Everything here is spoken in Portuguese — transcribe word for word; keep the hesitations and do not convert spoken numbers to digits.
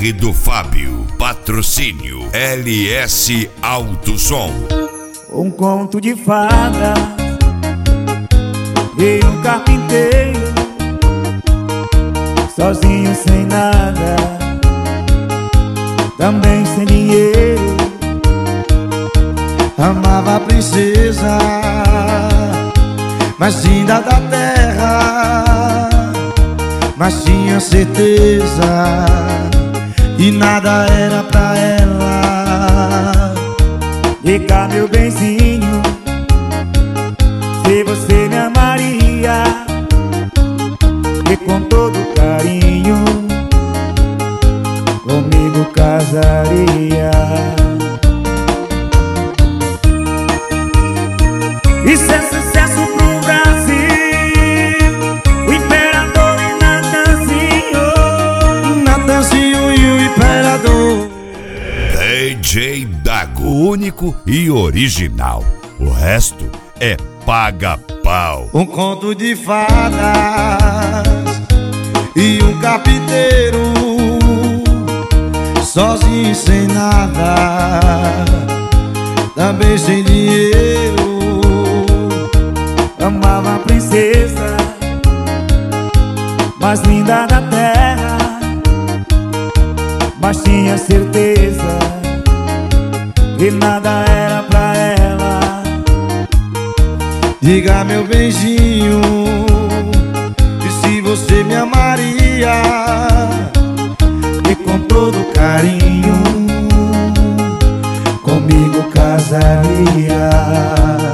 R do Fábio. Patrocínio L S Autosom. Um conto de fada, veio um carpinteiro, sozinho sem nada, também sem dinheiro. Amava a princesa mais linda da terra, mas tinha certeza que nada era pra ela. Diga, meu benzinho, se você me amaria, e com todo carinho comigo casaria. Isso é sucesso pro Brasil, o Imperador e Natanzinho. Natanzinho e o Imperador. D J Dago, único e original. O resto é paga-pau. Um conto de fadas e um carpinteiro, sozinho sem nada, também sem dinheiro. Amava a princesa mais linda da terra, mas tinha certeza que nada era pra ela. Diga, meu benzinho, e se você me amaria, e com todo carinho comigo casaria.